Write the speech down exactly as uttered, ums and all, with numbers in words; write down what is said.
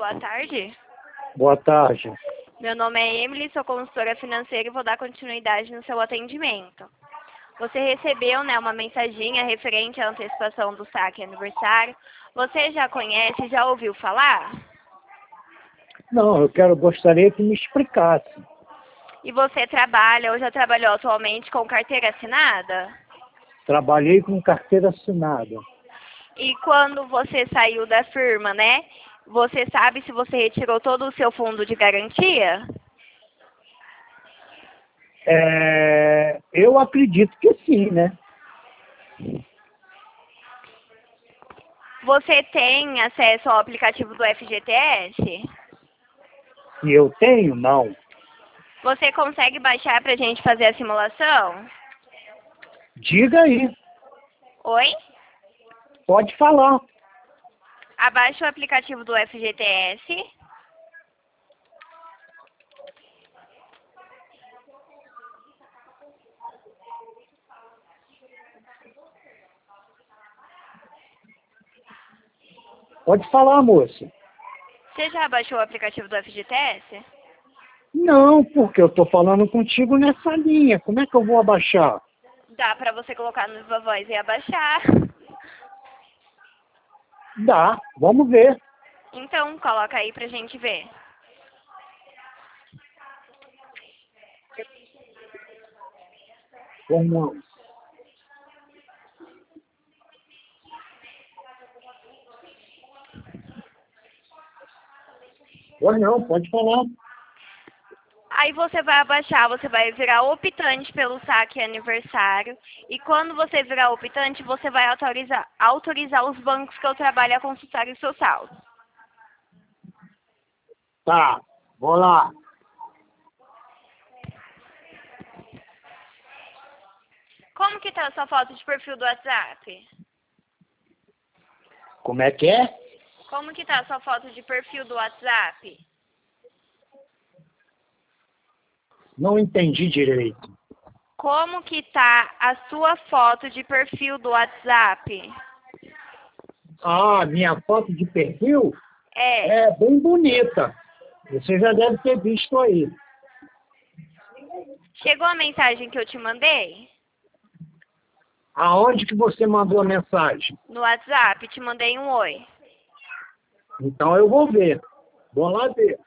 boa tarde. Boa tarde. Meu nome é Emily, sou consultora financeira e vou dar continuidade no seu atendimento. Você recebeu, né, uma mensaginha referente à antecipação do saque aniversário. Você já conhece, já ouviu falar? Não, eu quero, gostaria que me explicasse. E você trabalha ou já trabalhou atualmente com carteira assinada? Trabalhei com carteira assinada. E quando você saiu da firma, né, você sabe se você retirou todo o seu fundo de garantia? É, eu acredito que sim, né? Você tem acesso ao aplicativo do F G T S? Se eu tenho, não. Você consegue baixar para a gente fazer a simulação? Diga aí, Oi? pode falar. Abaixa o aplicativo do F G T S. Pode falar, moça. Você já baixou o aplicativo do F G T S? Não, porque eu estou falando contigo nessa linha. Como é que eu vou abaixar? Dá para você colocar no Viva Voz e abaixar. Dá, vamos ver. Então, coloca aí pra gente ver. Vamos. Pois não, pode falar. Aí você vai abaixar, você vai virar optante pelo saque aniversário. E quando você virar optante, você vai autorizar, autorizar os bancos que eu trabalho a consultar o seu saldo. Tá, vou lá. Como que tá a sua foto de perfil do WhatsApp? Como é que é? Como que tá a sua foto de perfil do WhatsApp? Não entendi direito. Como que tá a sua foto de perfil do WhatsApp? Ah, minha foto de perfil É. é bem bonita. Você já deve ter visto aí. Chegou a mensagem que eu te mandei? Aonde que você mandou a mensagem? No WhatsApp, te mandei um oi. Então eu vou ver. Vou lá ver.